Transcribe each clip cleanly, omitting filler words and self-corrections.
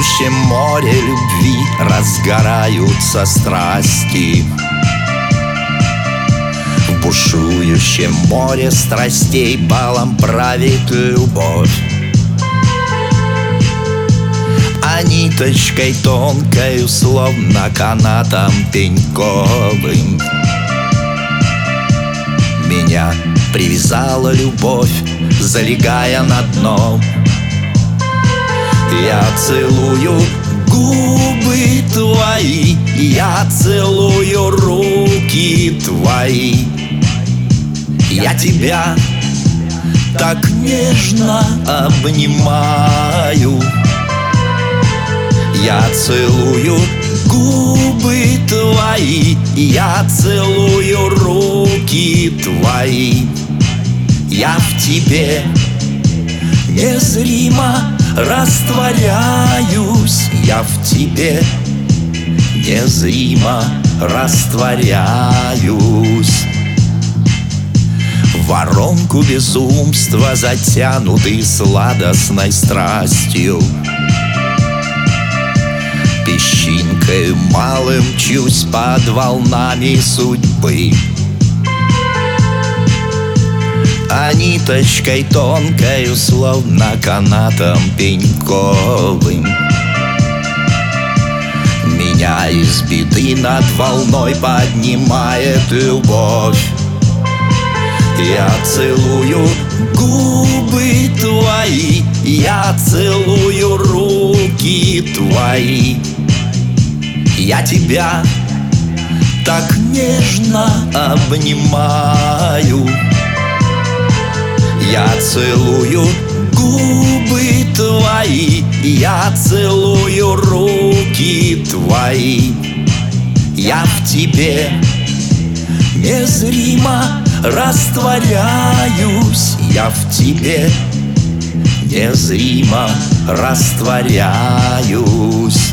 бушующем море любви разгораются страсти. В бушующем море страстей балом правит любовь. А ниточкой тонкою, словно канатом пеньковым, меня привязала любовь, залегая на дно. Я целую губы твои, я целую руки твои. Я тебя так нежно обнимаю. Я целую губы твои, я целую руки твои. Я в тебе незримо растворяюсь, я в тебе незримо растворяюсь. В воронку безумства, затянутый сладостной страстью, песчинкой малым мчусь под волнами судьбы. А ниточкой тонкою, словно канатом пеньковым, меня из беды над волной поднимает любовь. Я целую губы твои, я целую руки твои. Я тебя так нежно обнимаю. Я целую губы твои, я целую руки твои. Я в тебе незримо растворяюсь, я в тебе незримо растворяюсь.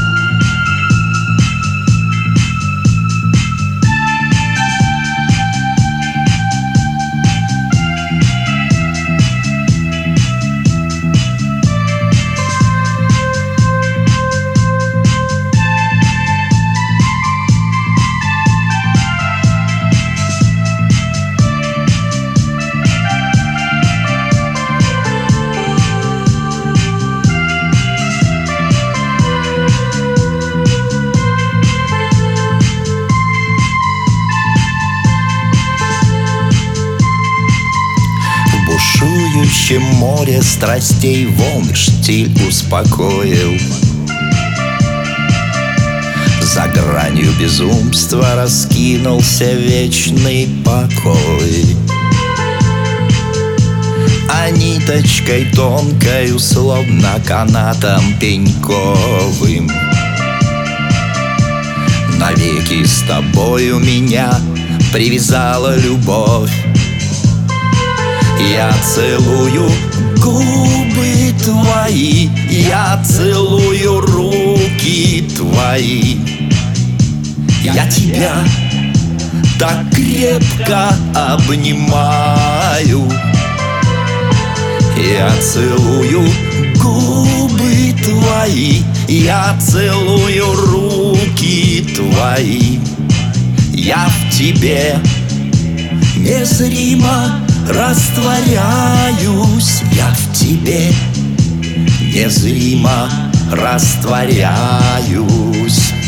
В бушующем море страстей волны штиль успокоил. За гранью безумства раскинулся вечный покой. А ниточкой тонкою, словно канатом пеньковым, навеки с тобою меня привязала любовь. Я целую губы твои, я целую руки твои. Я тебя так крепко обнимаю. Я целую губы твои, я целую руки твои. Я в тебе незримо растворяюсь, я в тебе незримо растворяюсь.